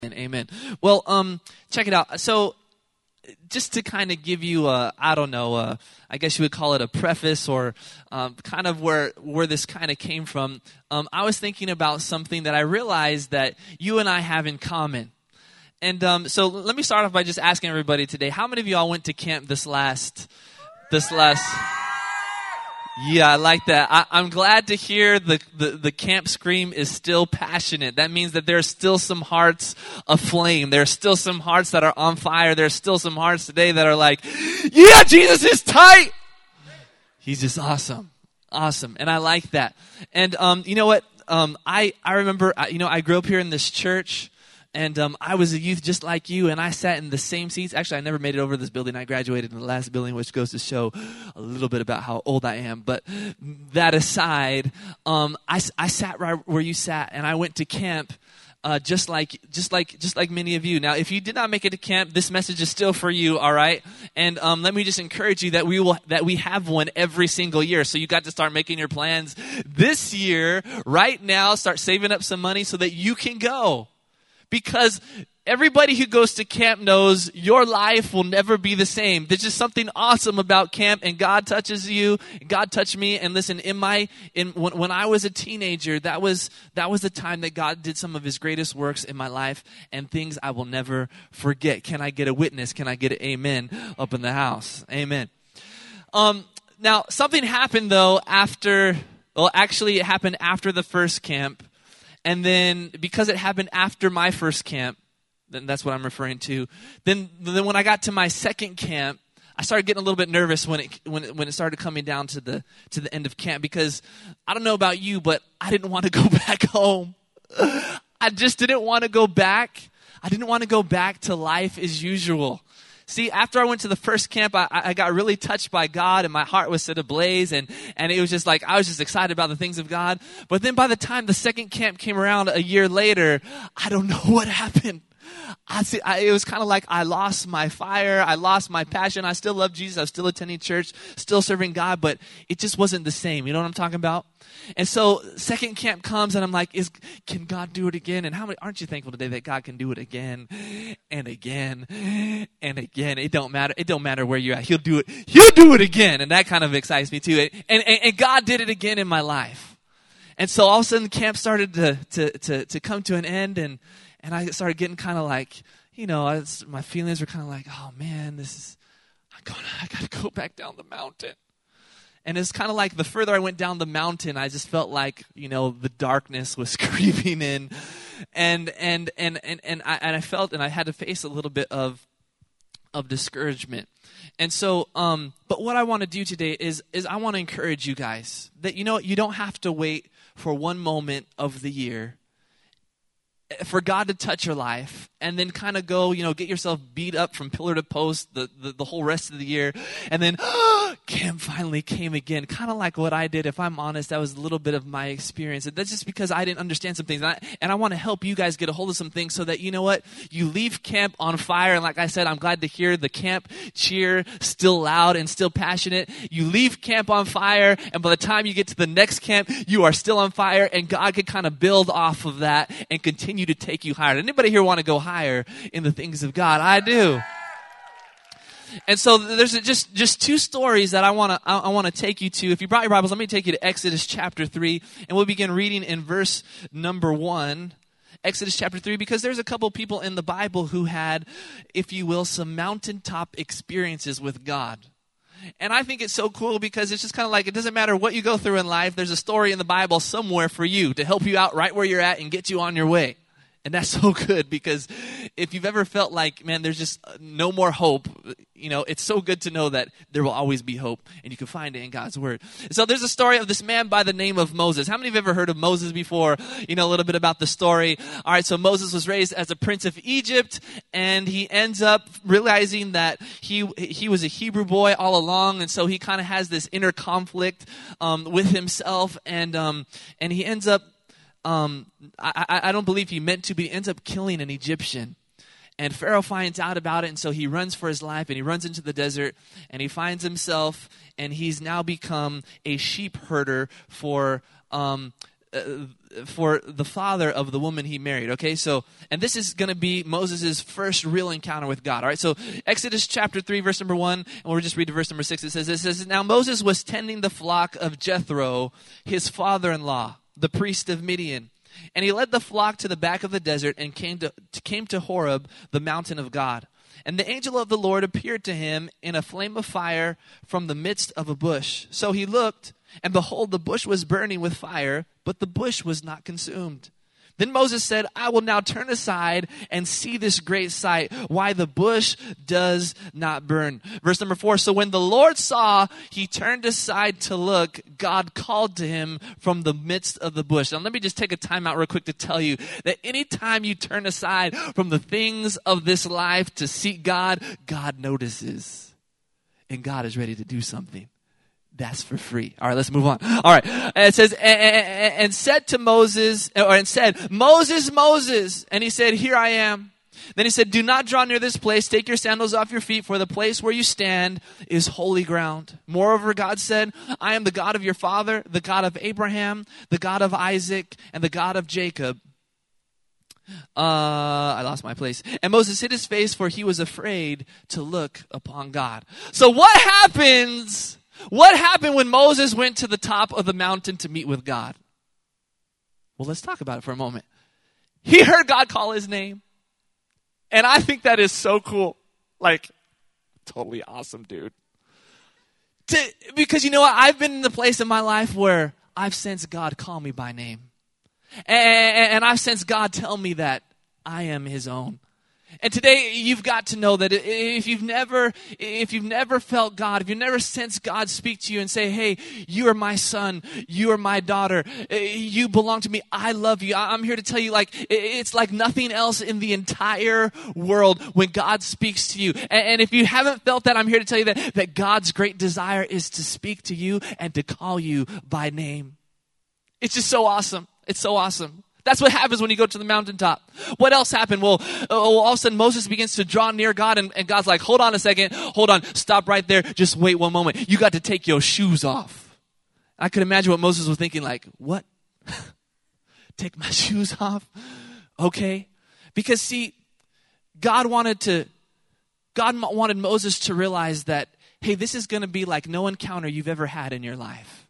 Amen. Well, check it out. So, just to kind of give you I guess you would call it a preface or kind of where this kind of came from. I was thinking about something that I realized that you and I have in common. And so let me start off by just asking everybody today, how many of y'all went to camp this last? Yeah, I like that. I'm glad to hear the camp scream is still passionate. That means that there's still some hearts aflame. There's still some hearts that are on fire. There's still some hearts today that are like, yeah, Jesus is tight. He's just awesome. Awesome. And I like that. And you know what? I remember, I grew up here in this church. And I was a youth just like you, and I sat in the same seats. Actually, I never made it over to this building. I graduated in the last building, which goes to show a little bit about how old I am. But that aside, I sat right where you sat, and I went to camp just like many of you. Now, if you did not make it to camp, this message is still for you, all right? And let me just encourage you that we have one every single year. So you got to start making your plans this year, right now. Start saving up some money so that you can go. Because everybody who goes to camp knows your life will never be the same. There's just something awesome about camp, and God touches you. God touched me. And listen, when I was a teenager, that was the time that God did some of His greatest works in my life and things I will never forget. Can I get a witness? Can I get an amen up in the house? Amen. Now, something happened though it happened after the first camp. And then, because it happened after my first camp, then that's what I'm referring to. Then when I got to my second camp, I started getting a little bit nervous when it started coming down to the end of camp, because I don't know about you, but I didn't want to go back home. I just didn't want to go back. I didn't want to go back to life as usual. See, after I went to the first camp, I got really touched by God, and my heart was set ablaze, and it was just like, I was just excited about the things of God. But then by the time the second camp came around a year later, I don't know what happened. It was kind of like I lost my fire. I lost my passion. I still love Jesus. I was still attending church, still serving God, but it just wasn't the same. You know what I'm talking about? And so second camp comes, and I'm like, can God do it again? And aren't you thankful today that God can do it again and again and again? It don't matter. It don't matter where you're at. He'll do it. He'll do it again. And that kind of excites me too. And God did it again in my life. And so all of a sudden camp started to come to an end, and I started getting kind of like, my feelings were kind of like, oh man, I got to go back down the mountain. And it's kind of like the further I went down the mountain, I just felt like, the darkness was creeping in, and I felt, and I had to face a little bit of discouragement. And so, but what I want to do today is I want to encourage you guys that, you don't have to wait for one moment of the year for God to touch your life and then kind of go, get yourself beat up from pillar to post the whole rest of the year. And then camp finally came again. Kind of like what I did. If I'm honest, that was a little bit of my experience. And that's just because I didn't understand some things. And I want to help you guys get a hold of some things so that, you leave camp on fire. And like I said, I'm glad to hear the camp cheer still loud and still passionate. You leave camp on fire, and by the time you get to the next camp, you are still on fire, and God can kind of build off of that and continue to take you higher. Anybody here want to go higher in the things of God? I do. And so there's just two stories that I want to take you to. If you brought your Bibles, let me take you to Exodus chapter 3, and we'll begin reading in verse number 1. Exodus chapter 3, because there's a couple people in the Bible who had, if you will, some mountaintop experiences with God. And I think it's so cool because it's just kind of like, it doesn't matter what you go through in life, there's a story in the Bible somewhere for you to help you out right where you're at and get you on your way. And that's so good, because if you've ever felt like, man, there's just no more hope, it's so good to know that there will always be hope, and you can find it in God's Word. So there's a story of this man by the name of Moses. How many have ever heard of Moses before? A little bit about the story. All right, so Moses was raised as a prince of Egypt, and he ends up realizing that he was a Hebrew boy all along, and so he kind of has this inner conflict with himself, and he ends up I don't believe he meant to, but he ends up killing an Egyptian. And Pharaoh finds out about it, and so he runs for his life, and he runs into the desert, and he finds himself, and he's now become a sheep herder for for the father of the woman he married. Okay, so, and this is going to be Moses' first real encounter with God. All right, so Exodus chapter 3, verse number 1, and we'll just read to verse number 6. It says, now Moses was tending the flock of Jethro, his father-in-law, the priest of Midian. And he led the flock to the back of the desert and came to Horeb, the mountain of God. And the angel of the Lord appeared to him in a flame of fire from the midst of a bush. So he looked, and behold, the bush was burning with fire, but the bush was not consumed. Then Moses said, I will now turn aside and see this great sight, why the bush does not burn. Verse number 4, so when the Lord saw, he turned aside to look, God called to him from the midst of the bush. Now let me just take a time out real quick to tell you that anytime you turn aside from the things of this life to seek God, God notices. And God is ready to do something. That's for free. All right, let's move on. All right. And it says, and said to Moses, and said, Moses, Moses. And he said, here I am. Then he said, do not draw near this place. Take your sandals off your feet, for the place where you stand is holy ground. Moreover, God said, I am the God of your father, the God of Abraham, the God of Isaac, and the God of Jacob. I lost my place. And Moses hid his face, for he was afraid to look upon God. So what happens? What happened when Moses went to the top of the mountain to meet with God? Well, let's talk about it for a moment. He heard God call his name. And I think that is so cool. Like, totally awesome, dude. Because you know what? I've been in the place in my life where I've sensed God call me by name. And I've sensed God tell me that I am his own. And today you've got to know that if you've never felt God, if you've never sensed God speak to you and say, hey, you are my son, you are my daughter, you belong to me, I love you. I'm here to tell you, like, it's like nothing else in the entire world when God speaks to you. And if you haven't felt that, I'm here to tell you that God's great desire is to speak to you and to call you by name. It's just so awesome. It's so awesome. That's what happens when you go to the mountaintop. What else happened? Well, all of a sudden Moses begins to draw near God, and God's like, hold on a second. Hold on. Stop right there. Just wait one moment. You got to take your shoes off. I could imagine what Moses was thinking, like, what? Take my shoes off? Okay. Because see, God wanted Moses to realize that, hey, this is going to be like no encounter you've ever had in your life.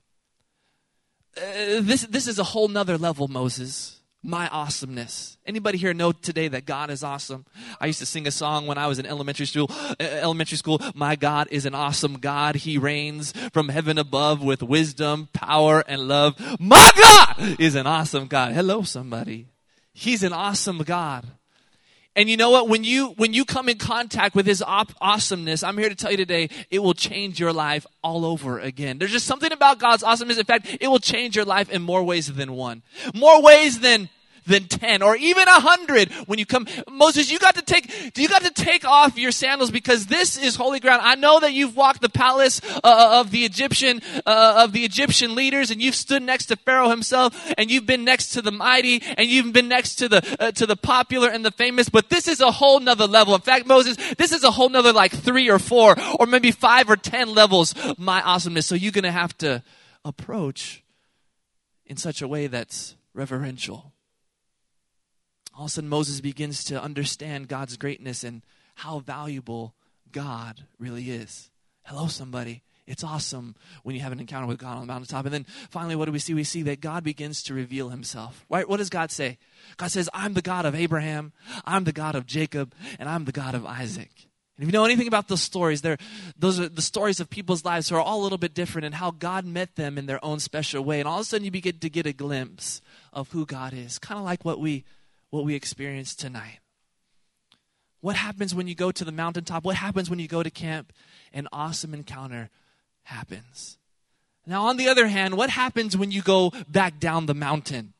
This is a whole nother level, Moses. My awesomeness. Anybody here know today that God is awesome? I used to sing a song when I was in elementary school. My God is an awesome God. He reigns from heaven above with wisdom, power, and love. My God is an awesome God. Hello, somebody. He's an awesome God. And you know what? When you come in contact with his awesomeness, I'm here to tell you today, it will change your life all over again. There's just something about God's awesomeness. In fact, it will change your life in more ways than one. More ways than 10 or even 100 when you come. Moses, you got to take off your sandals because this is holy ground. I know that you've walked the palace of the Egyptian leaders, and you've stood next to Pharaoh himself, and you've been next to the mighty, and you've been next to the popular and the famous, but this is a whole nother level. In fact, Moses, this is a whole nother like 3 or 4 or maybe 5 or 10 levels my awesomeness. So you're going to have to approach in such a way that's reverential. All of a sudden, Moses begins to understand God's greatness and how valuable God really is. Hello, somebody. It's awesome when you have an encounter with God on the mountaintop. And then finally, what do we see? We see that God begins to reveal himself. Right? What does God say? God says, I'm the God of Abraham, I'm the God of Jacob, and I'm the God of Isaac. And if you know anything about those stories, those are the stories of people's lives who are all a little bit different and how God met them in their own special way. And all of a sudden, you begin to get a glimpse of who God is. Kind of like what we experience tonight. What happens when you go to the mountaintop? What happens when you go to camp? An awesome encounter happens. Now, on the other hand, what happens when you go back down the mountain?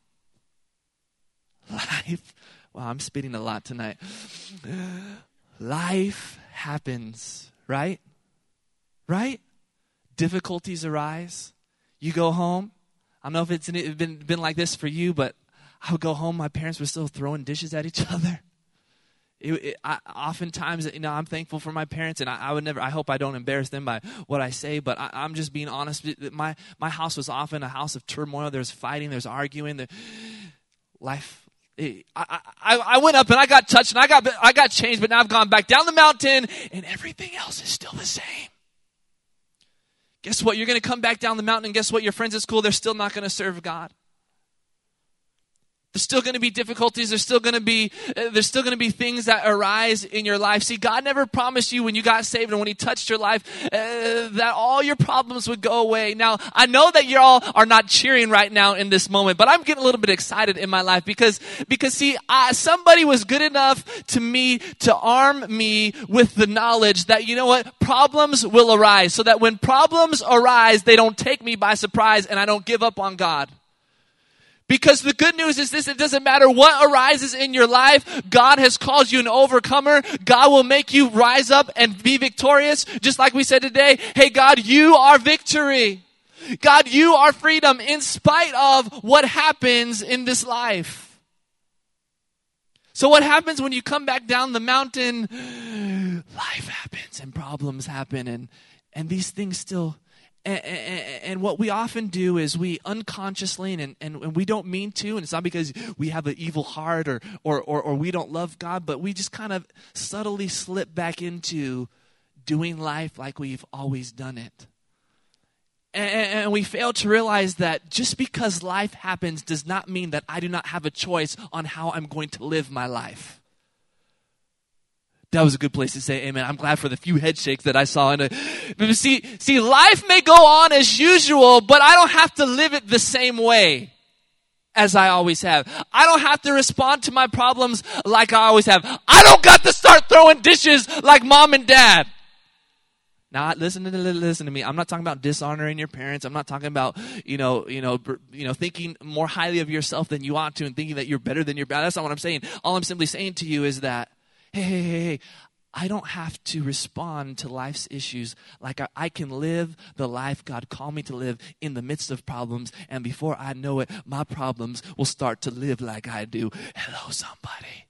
Life. Wow, I'm spitting a lot tonight. Life happens, right? Right? Difficulties arise. You go home. I don't know if it's been like this for you, but I would go home, my parents were still throwing dishes at each other. Oftentimes, I'm thankful for my parents, and I hope I don't embarrass them by what I say, but I'm just being honest. My house was often a house of turmoil. There's fighting, there's arguing, life. I went up and I got touched and I got changed, but now I've gone back down the mountain and everything else is still the same. Guess what? You're going to come back down the mountain, and guess what? Your friends at school, they're still not going to serve God. There's still going to be difficulties. There's still going to be things that arise in your life. See, God never promised you when you got saved and when He touched your life that all your problems would go away. Now, I know that you all are not cheering right now in this moment, but I'm getting a little bit excited in my life because see, somebody was good enough to arm me with the knowledge that, you know what, problems will arise, so that when problems arise, they don't take me by surprise and I don't give up on God. Because the good news is this: it doesn't matter what arises in your life, God has called you an overcomer. God will make you rise up and be victorious. Just like we said today, hey God, you are victory. God, you are freedom in spite of what happens in this life. So what happens when you come back down the mountain? Life happens and problems happen and these things still. And what we often do is we unconsciously, and we don't mean to, and it's not because we have an evil heart or we don't love God, but we just kind of subtly slip back into doing life like we've always done it. And we fail to realize that just because life happens does not mean that I do not have a choice on how I'm going to live my life. That was a good place to say amen. I'm glad for the few head shakes that I saw. See, life may go on as usual, but I don't have to live it the same way as I always have. I don't have to respond to my problems like I always have. I don't got to start throwing dishes like mom and dad. Now, listen to me. I'm not talking about dishonoring your parents. I'm not talking about, thinking more highly of yourself than you ought to and thinking that you're better than your dad. That's not what I'm saying. All I'm simply saying to you is that, hey, I don't have to respond to life's issues like I can live the life God called me to live in the midst of problems, and before I know it, my problems will start to live like I do. Hello, somebody.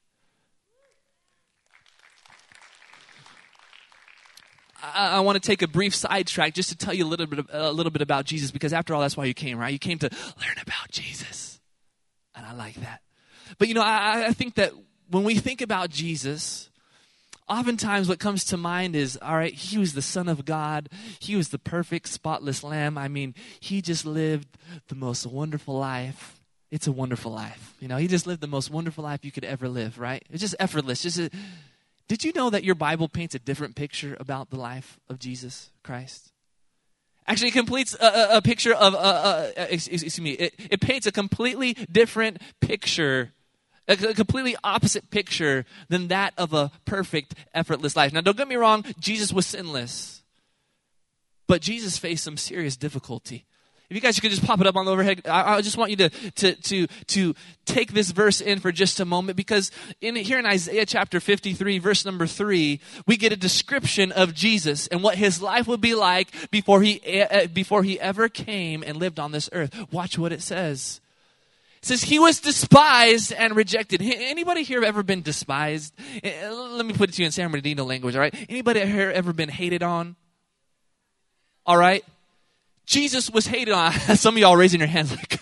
I want to take a brief sidetrack just to tell you a little bit about Jesus, because after all, that's why you came, right? You came to learn about Jesus, and I like that. But I think that when we think about Jesus, oftentimes what comes to mind is, all right, He was the Son of God. He was the perfect, spotless Lamb. I mean, He just lived the most wonderful life. It's a wonderful life. He just lived the most wonderful life you could ever live, right? It's just effortless. Did you know that your Bible paints a different picture about the life of Jesus Christ? Actually, it completes a picture of, it paints a completely different picture, a completely opposite picture than that of a perfect, effortless life. Now, don't get me wrong, Jesus was sinless, but Jesus faced some serious difficulty. If you guys could just pop it up on the overhead, I just want you to take this verse in for just a moment, because here in Isaiah chapter 53, verse number 3, we get a description of Jesus and what His life would be like before he ever came and lived on this earth. Watch what it says. It says, He was despised and rejected. Anybody here ever been despised? Let me put it to you in San Bernardino language, all right? Anybody here ever been hated on? All right? Jesus was hated on. Some of y'all raising your hands like,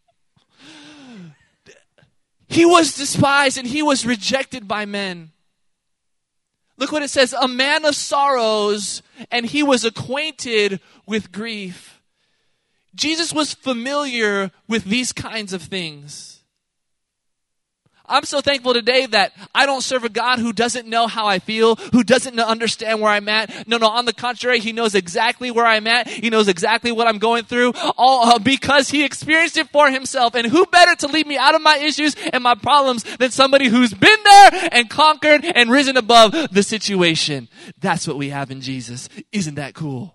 He was despised and He was rejected by men. Look what it says, a man of sorrows, and He was acquainted with grief. Jesus was familiar with these kinds of things. I'm so thankful today that I don't serve a God who doesn't know how I feel, who doesn't understand where I'm at. No, on the contrary, He knows exactly where I'm at. He knows exactly what I'm going through, all because He experienced it for Himself. And who better to lead me out of my issues and my problems than somebody who's been there and conquered and risen above the situation? That's what we have in Jesus. Isn't that cool?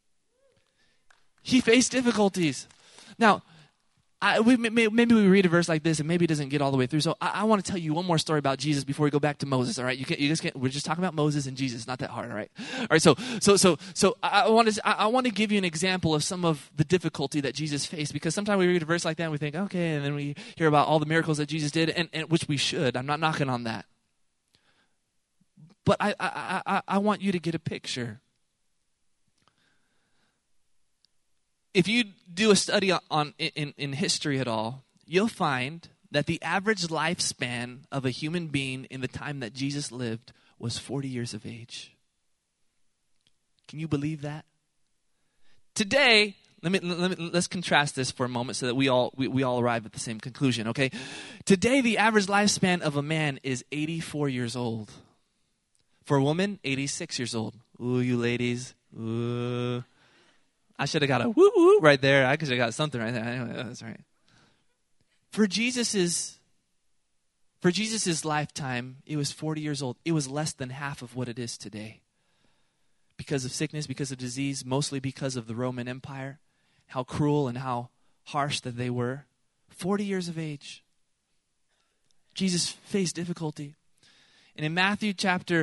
He faced difficulties. Now, maybe we read a verse like this and maybe it doesn't get all the way through. So I want to tell you one more story about Jesus before we go back to Moses. All right, we're just talking about Moses and Jesus. Not that hard. All right. All right. So I want to give you an example of some of the difficulty that Jesus faced, because sometimes we read a verse like that and we think, okay, and then we hear about all the miracles that Jesus did, and which we should. I'm not knocking on that. But I want you to get a picture. If you do a study in history at all, you'll find that the average lifespan of a human being in the time that Jesus lived was 40 years of age. Can you believe that? Today, let's contrast this for a moment so that we all arrive at the same conclusion, okay? Today, the average lifespan of a man is 84 years old. For a woman, 86 years old. Ooh, you ladies. Ooh. I should have got a woo-woo right there. I could have got something right there. Anyway, that's right. For Jesus's lifetime, it was 40 years old. It was less than half of what it is today. Because of sickness, because of disease, mostly because of the Roman Empire, how cruel and how harsh that they were. 40 years of age. Jesus faced difficulty. And in Matthew chapter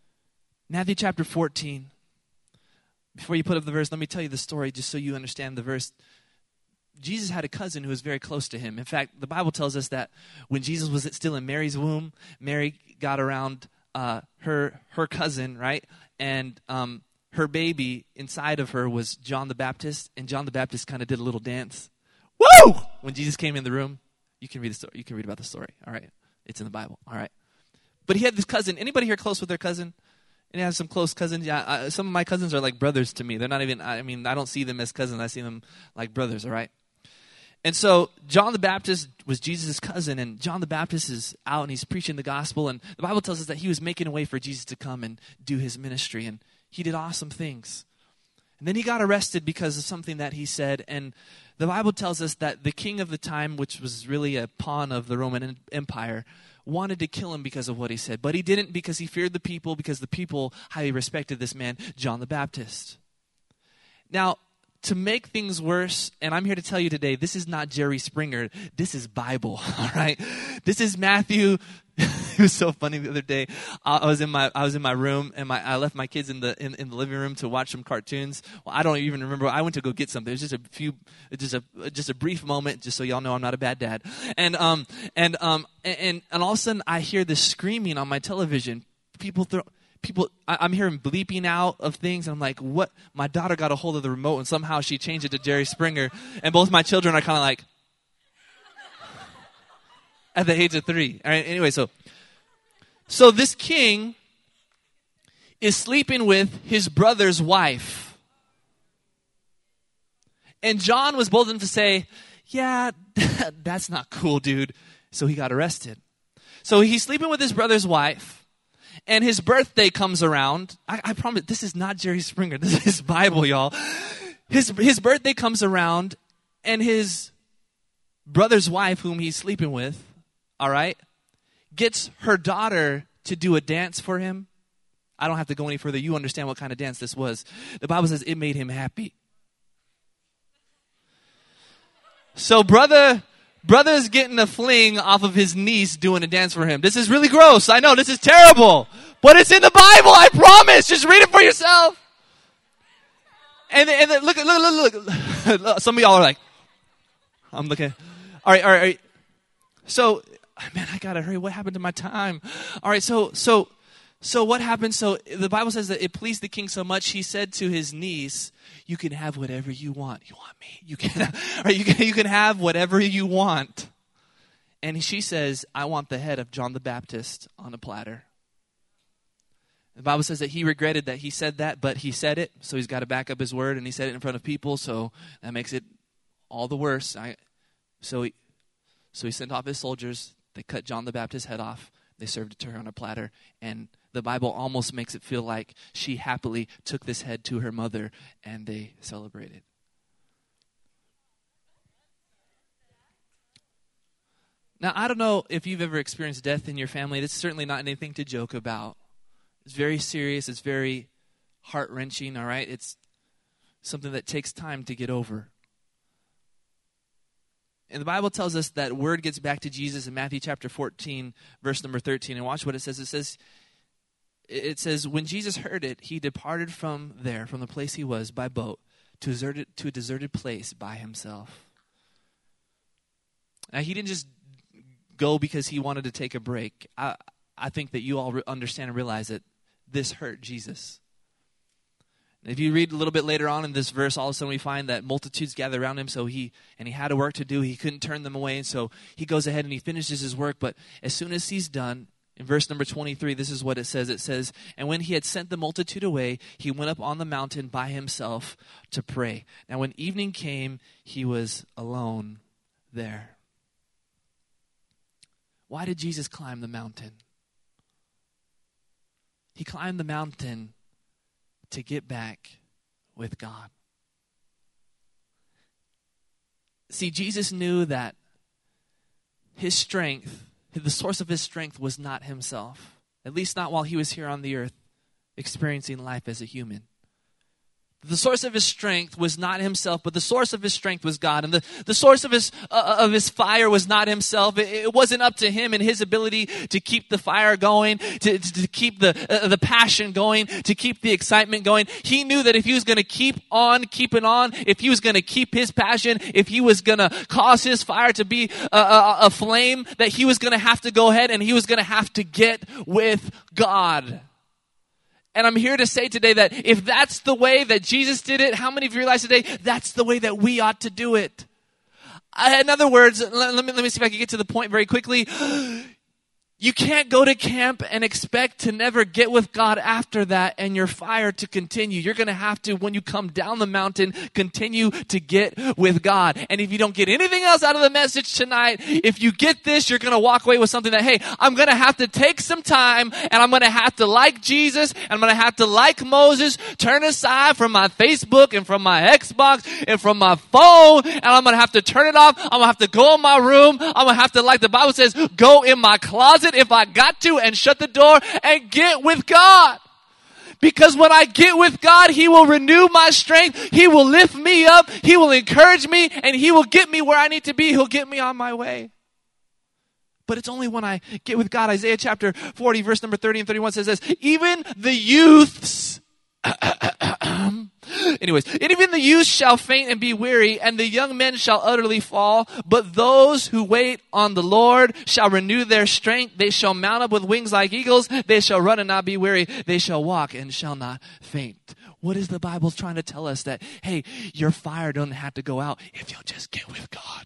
14, before you put up the verse, let me tell you the story just so you understand the verse. Jesus had a cousin who was very close to him. In fact, the Bible tells us that when Jesus was still in Mary's womb, Mary got around her cousin, right? And her baby inside of her was John the Baptist, and John the Baptist kind of did a little dance. Woo! When Jesus came in the room, you can read the story. You can read about the story. All right, it's in the Bible. All right, but he had this cousin. Anybody here close with their cousin? And I have some close cousins. Yeah, some of my cousins are like brothers to me. They're not even. I don't see them as cousins. I see them like brothers. All right. And so John the Baptist was Jesus' cousin, and John the Baptist is out and he's preaching the gospel. And the Bible tells us that he was making a way for Jesus to come and do his ministry, and he did awesome things. And then he got arrested because of something that he said. And the Bible tells us that the king of the time, which was really a pawn of the Roman Empire, wanted to kill him because of what he said. But he didn't, because he feared the people, because the people highly respected this man, John the Baptist. Now, to make things worse, and I'm here to tell you today, this is not Jerry Springer. This is Bible, all right? This is Matthew. It was so funny the other day. I was in my room, and I left my kids in the living room to watch some cartoons. Well, I don't even remember. I went to go get something. It was just a brief moment, just so y'all know I'm not a bad dad. And all of a sudden I hear this screaming on my television. I'm hearing bleeping out of things, and I'm like, what? My daughter got a hold of the remote, and somehow she changed it to Jerry Springer, and both my children are kind of like, at the age of 3. All right, anyway, so this king is sleeping with his brother's wife. And John was bold enough to say, yeah, that's not cool, dude. So he got arrested. So he's sleeping with his brother's wife. And his birthday comes around. I promise, this is not Jerry Springer. This is Bible, y'all. His birthday comes around, and his brother's wife, whom he's sleeping with, all right, gets her daughter to do a dance for him. I don't have to go any further. You understand what kind of dance this was. The Bible says it made him happy. So brother's getting a fling off of his niece doing a dance for him. This is really gross. I know, this is terrible. But it's in the Bible, I promise. Just read it for yourself. And then look. Some of y'all are like, I'm looking. All right. So, man, I got to hurry. What happened to my time? All right, so what happened? So the Bible says that it pleased the king so much, he said to his niece, you can have whatever you want. You want me? You can have whatever you want. And she says, I want the head of John the Baptist on a platter. The Bible says that he regretted that he said that, but he said it, so he's got to back up his word, and he said it in front of people, so that makes it all the worse. So he sent off his soldiers. They cut John the Baptist's head off. They served it to her on a platter, and the Bible almost makes it feel like she happily took this head to her mother, and they celebrated. Now, I don't know if you've ever experienced death in your family. It's certainly not anything to joke about. It's very serious. It's very heart-wrenching, all right? It's something that takes time to get over. And the Bible tells us that word gets back to Jesus in Matthew chapter 14, verse number 13. And watch what it says. It says, when Jesus heard it, he departed from there, from the place he was, by boat, to a deserted place by himself. Now, he didn't just go because he wanted to take a break. I think that you all understand and realize that this hurt Jesus. If you read a little bit later on in this verse, all of a sudden we find that multitudes gather around him. So he had a work to do. He couldn't turn them away. And so he goes ahead and he finishes his work. But as soon as he's done, in verse number 23, this is what it says. It says, and when he had sent the multitude away, he went up on the mountain by himself to pray. Now when evening came, he was alone there. Why did Jesus climb the mountain? He climbed the mountain to get back with God. See, Jesus knew that his strength, the source of his strength was not himself. At least not while he was here on the earth experiencing life as a human. The source of his strength was not himself, but the source of his strength was God. And the source of his fire was not himself. It wasn't up to him and his ability to keep the fire going, to keep the passion going, to keep the excitement going. He knew that if he was going to keep on keeping on, if he was going to keep his passion, if he was going to cause his fire to be a flame, that he was going to have to go ahead and he was going to have to get with God. And I'm here to say today that if that's the way that Jesus did it, how many of you realize today that's the way that we ought to do it? In other words, let me see if I can get to the point very quickly. You can't go to camp and expect to never get with God after that and your fire to continue. You're going to have to, when you come down the mountain, continue to get with God. And if you don't get anything else out of the message tonight, if you get this, you're going to walk away with something that, hey, I'm going to have to take some time and I'm going to have to, like Jesus, and I'm going to have to, like Moses, turn aside from my Facebook and from my Xbox and from my phone, and I'm going to have to turn it off. I'm going to have to go in my room. I'm going to have to, like the Bible says, go in my closet if I got to, and shut the door and get with God. Because when I get with God, he will renew my strength. He will lift me up. He will encourage me, and he will get me where I need to be. He'll get me on my way. But it's only when I get with God. Isaiah chapter 40, verse number 30 and 31 says this, even the youths anyways, and even the youth shall faint and be weary, and the young men shall utterly fall. But those who wait on the Lord shall renew their strength. They shall mount up with wings like eagles. They shall run and not be weary. They shall walk and shall not faint. What is the Bible trying to tell us? That, hey, your fire doesn't have to go out if you'll just get with God.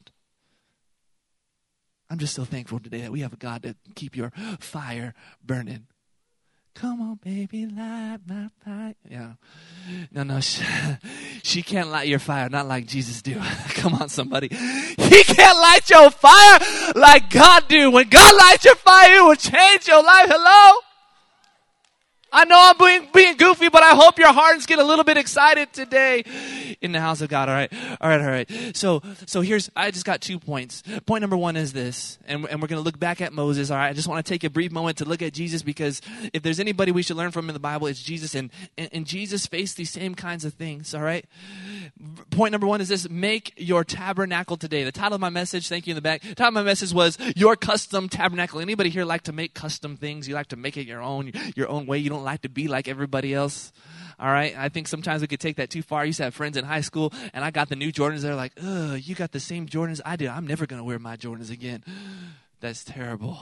I'm just so thankful today that we have a God that can keep your fire burning. Come on, baby, light my fire. Yeah. No, she can't light your fire, not like Jesus do. Come on, somebody. He can't light your fire like God do. When God lights your fire, it will change your life. Hello? I know I'm being goofy, but I hope your hearts get a little bit excited today in the house of God. All right. So I just got 2 points. Point number 1 is this, and we're going to look back at Moses. All right. I just want to take a brief moment to look at Jesus, because if there's anybody we should learn from in the Bible, it's Jesus. And Jesus faced these same kinds of things. All right. Point number 1 is this: make your tabernacle today. The title of my message, thank you in the back. The title of my message was Your Custom Tabernacle. Anybody here like to make custom things? You like to make it your own way. You don't like to be like everybody else. All right. I think sometimes we could take that too far. I used to have friends in high school, and I got the new Jordans. They're like, ugh, you got the same Jordans I did. I'm never going to wear my Jordans again. That's terrible.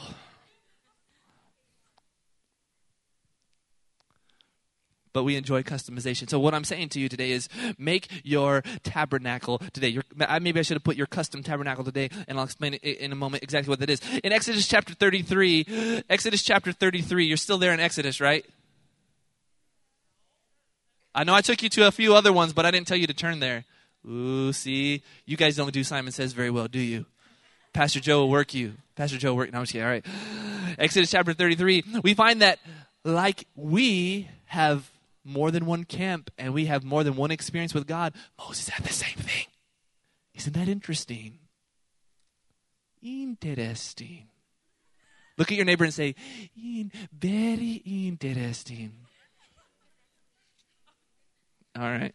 But we enjoy customization. So what I'm saying to you today is make your tabernacle today. Maybe I should have put your custom tabernacle today, and I'll explain it in a moment exactly what that is. In Exodus chapter 33, you're still there in Exodus, right? I know I took you to a few other ones, but I didn't tell you to turn there. Ooh, see? You guys don't do Simon Says very well, do you? Pastor Joe will work you. No, I'm just kidding. All right. Exodus chapter 33, we find that like we have more than one camp and we have more than one experience with God, Moses had the same thing. Isn't that interesting? Interesting. Look at your neighbor and say, very interesting. All right.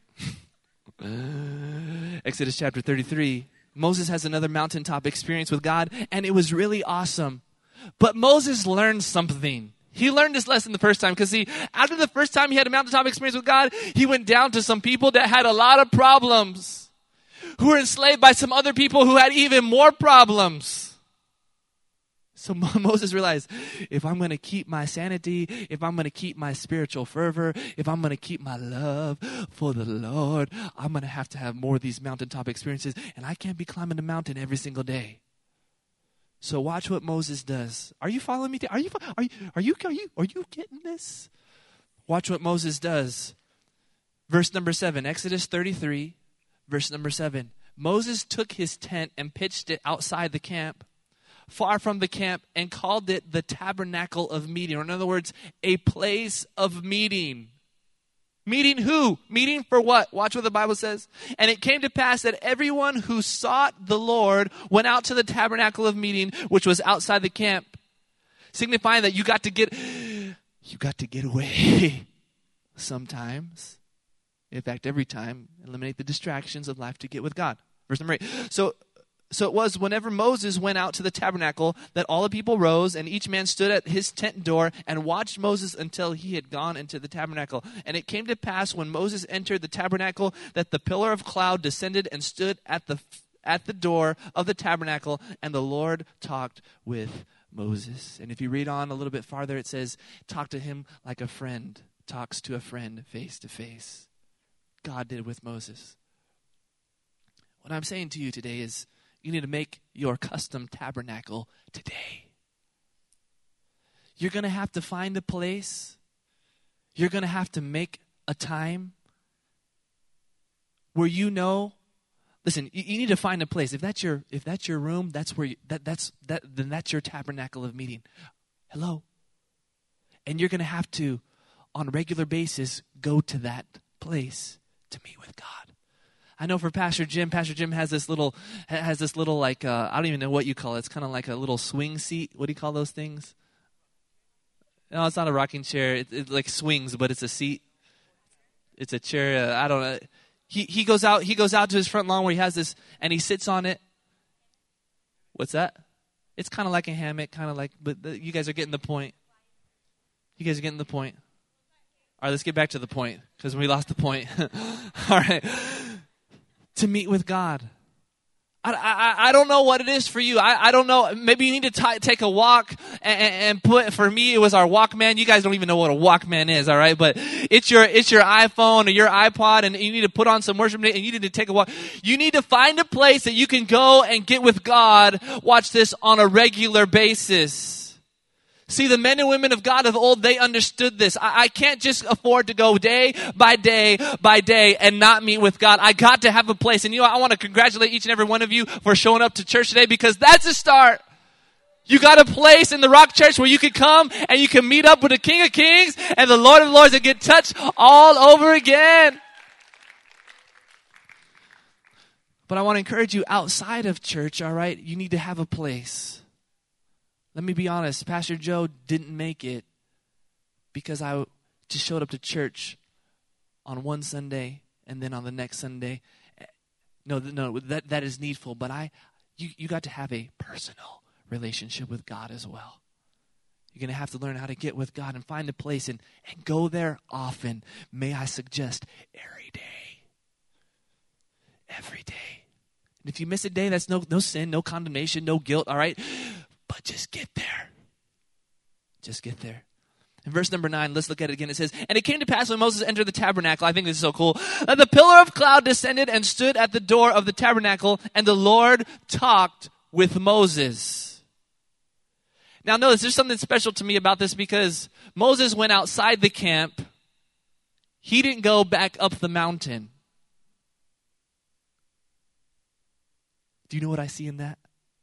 Exodus chapter 33. Moses has another mountaintop experience with God, and it was really awesome. But Moses learned something. He learned this lesson the first time, because after the first time he had a mountaintop experience with God, he went down to some people that had a lot of problems, who were enslaved by some other people who had even more problems. So Moses realized, if I'm going to keep my sanity, if I'm going to keep my spiritual fervor, if I'm going to keep my love for the Lord, I'm going to have more of these mountaintop experiences, and I can't be climbing the mountain every single day. So watch what Moses does. Are you following me? Are you getting this? Watch what Moses does. Verse number 7, Exodus 33, verse number 7. Moses took his tent and pitched it outside the camp, far from the camp, and called it the tabernacle of meeting. Or in other words, a place of meeting. Meeting who? Meeting for what? Watch what the Bible says. And it came to pass that everyone who sought the Lord went out to the tabernacle of meeting, which was outside the camp, signifying that you got to get away sometimes. In fact, every time, eliminate the distractions of life to get with God. Verse number 8. So it was whenever Moses went out to the tabernacle that all the people rose, and each man stood at his tent door and watched Moses until he had gone into the tabernacle. And it came to pass when Moses entered the tabernacle that the pillar of cloud descended and stood at the door of the tabernacle, and the Lord talked with Moses. And if you read on a little bit farther, it says, talk to him like a friend talks to a friend face to face. God did with Moses. What I'm saying to you today is, you need to make your custom tabernacle today. You're going to have to find a place. You're going to have to make a time where listen, you need to find a place. If that's your room, that's where then that's your tabernacle of meeting. Hello. And you're going to have to, on a regular basis, go to that place to meet with God. I know for Pastor Jim has this little like, I don't even know what you call it. It's kind of like a little swing seat. What do you call those things? No, it's not a rocking chair. It like swings, but it's a seat. It's a chair. I don't know. He goes out to his front lawn where he has this, and he sits on it. What's that? It's kind of like a hammock, but you guys are getting the point. You guys are getting the point. All right, let's get back to the point, because we lost the point. All right. To meet with God. I don't know what it is for you. I don't know. Maybe you need to take a walk and for me, it was our Walkman. You guys don't even know what a Walkman is, all right? But it's your iPhone or your iPod, and you need to put on some worship, and you need to take a walk. You need to find a place that you can go and get with God. Watch this, on a regular basis. See, the men and women of God of old, they understood this. I can't just afford to go day by day by day and not meet with God. I got to have a place. And I want to congratulate each and every one of you for showing up to church today, because that's a start. You got a place in the Rock Church where you can come and you can meet up with the King of Kings and the Lord of Lords and get touched all over again. But I want to encourage you, outside of church, all right, you need to have a place. Let me be honest, Pastor Joe didn't make it because I just showed up to church on one Sunday and then on the next Sunday. No, that is needful, but you got to have a personal relationship with God as well. You're going to have to learn how to get with God and find a place and go there often. May I suggest every day. Every day. And if you miss a day, that's no sin, no condemnation, no guilt, all right? But just get there. Just get there. In verse number 9, let's look at it again. It says, and it came to pass when Moses entered the tabernacle, I think this is so cool, that the pillar of cloud descended and stood at the door of the tabernacle, and the Lord talked with Moses. Now notice, there's something special to me about this, because Moses went outside the camp. He didn't go back up the mountain. Do you know what I see in that?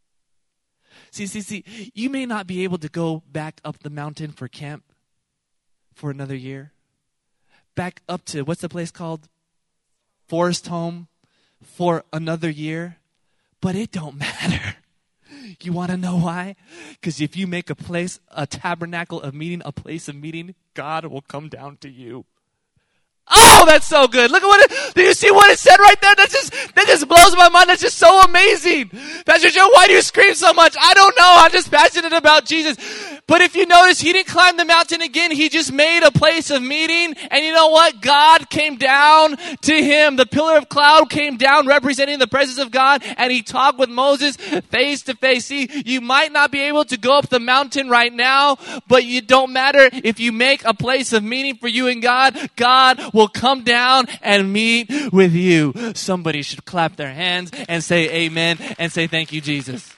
See, you may not be able to go back up the mountain for camp for another year. Back up to, what's the place called? Forest Home for another year. But it don't matter. You want to know why? Because if you make a tabernacle of meeting, a place of meeting, God will come down to you. Oh, that's so good. Look at do you see what it said right there? That just blows my mind. That's just so amazing. Pastor Joe, why do you scream so much? I don't know. I'm just passionate about Jesus. But if you notice, he didn't climb the mountain again. He just made a place of meeting. And you know what? God came down to him. The pillar of cloud came down representing the presence of God. And he talked with Moses face to face. See, you might not be able to go up the mountain right now, but you don't matter. If you make a place of meeting for you and God, God will come down and meet with you. Somebody should clap their hands and say amen and say thank you, Jesus.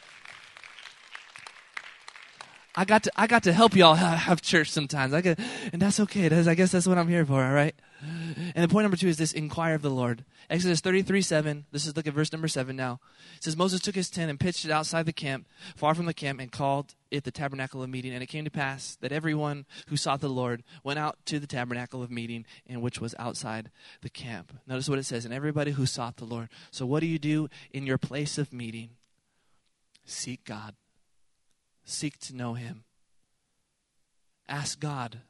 I got to help y'all have church sometimes. And that's okay. I guess that's what I'm here for, all right? And the point number 2 is this: inquire of the Lord. Exodus 33:7. Look at verse number 7 now. It says, Moses took his tent and pitched it outside the camp, far from the camp, and called it the tabernacle of meeting. And it came to pass that everyone who sought the Lord went out to the tabernacle of meeting, in which was outside the camp. Notice what it says: and everybody who sought the Lord. So what do you do in your place of meeting? Seek God. Seek to know him. Ask God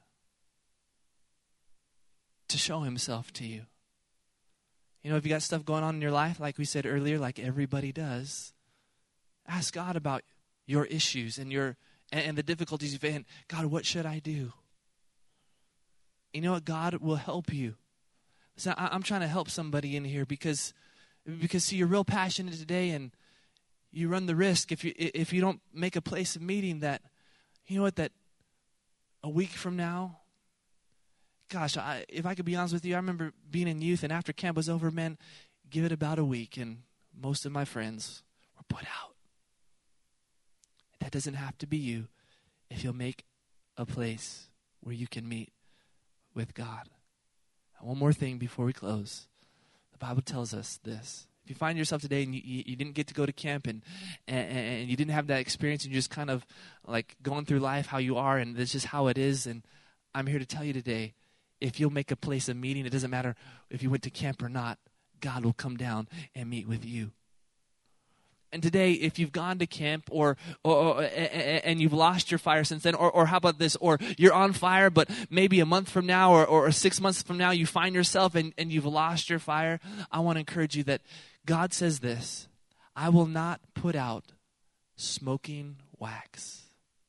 to show himself to you. You know, if you got stuff going on in your life, like we said earlier, like everybody does, ask God about your issues and the difficulties you face. God, what should I do? You know what? God will help you. So I'm trying to help somebody in here because see, you're real passionate today, and you run the risk if you don't make a place of meeting that, you know what, that a week from now, gosh, if I could be honest with you, I remember being in youth, and after camp was over, man, give it about a week, and most of my friends were put out. That doesn't have to be you if you'll make a place where you can meet with God. And one more thing before we close. The Bible tells us this. If you find yourself today and you didn't get to go to camp and you didn't have that experience, and you're just kind of like going through life how you are, and that's just how it is, and I'm here to tell you today, if you'll make a place of meeting, it doesn't matter if you went to camp or not, God will come down and meet with you. And today, if you've gone to camp and you've lost your fire since then, or how about this, or you're on fire, but maybe a month from now or 6 months from now, you find yourself and you've lost your fire, I want to encourage you that God says this: I will not put out smoking wax.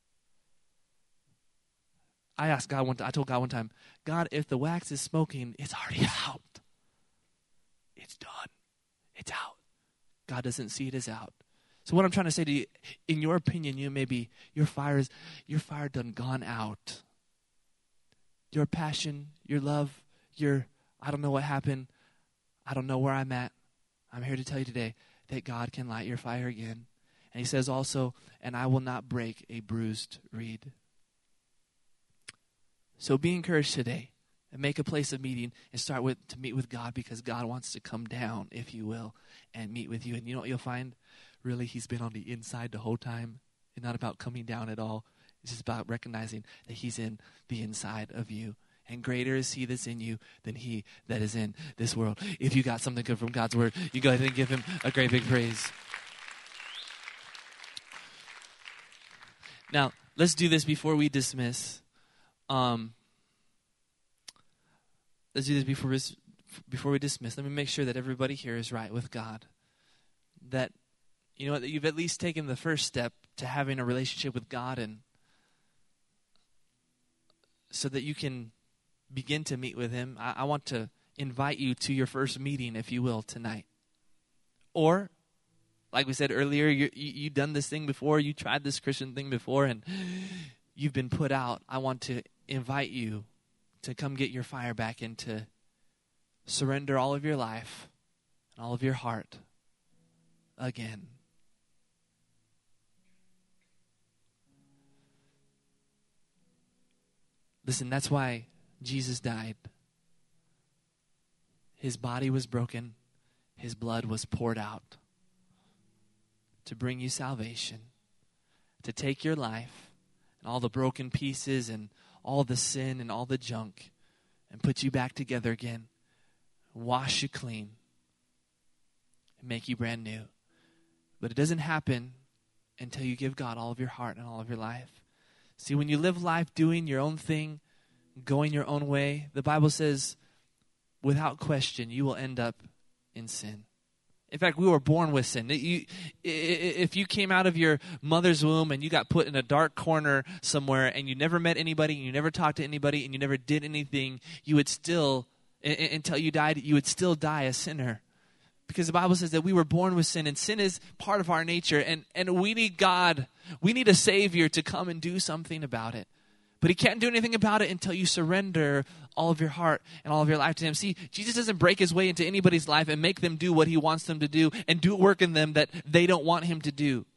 I told God one time, God, if the wax is smoking, it's already out. It's done. It's out. God doesn't see it as out. So what I'm trying to say to you, in your opinion, your fire done gone out. Your passion, your love, I don't know what happened. I don't know where I'm at. I'm here to tell you today that God can light your fire again. And he says also, and I will not break a bruised reed. So be encouraged today and make a place of meeting and start to meet with God, because God wants to come down, if you will, and meet with you. And you know what you'll find? Really, he's been on the inside the whole time. It's not about coming down at all. It's just about recognizing that he's in the inside of you. And greater is he that's in you than he that is in this world. If you got something good from God's word, you go ahead and give him a great big praise. Now, let's do this before we dismiss. Let's do this before we dismiss. Let me make sure that everybody here is right with God. That, you know, that you've at least taken the first step to having a relationship with God, and so that you can begin to meet with him. I want to invite you to your first meeting, if you will, tonight. Or, like we said earlier, you've done this thing before, you tried this Christian thing before, and you've been put out. I want to invite you to come get your fire back and to surrender all of your life and all of your heart again. Listen, that's why Jesus died. His body was broken. His blood was poured out to bring you salvation, to take your life and all the broken pieces and all the sin and all the junk and put you back together again, wash you clean, and make you brand new. But it doesn't happen until you give God all of your heart and all of your life. See, when you live life doing your own thing, going your own way, the Bible says, without question, you will end up in sin. In fact, we were born with sin. If you came out of your mother's womb and you got put in a dark corner somewhere and you never met anybody, and you never talked to anybody, and you never did anything, you would still, until you died, you would still die a sinner. Because the Bible says that we were born with sin, and sin is part of our nature, and we need God. We need a Savior to come and do something about it. But he can't do anything about it until you surrender all of your heart and all of your life to him. See, Jesus doesn't break his way into anybody's life and make them do what he wants them to do and do work in them that they don't want him to do.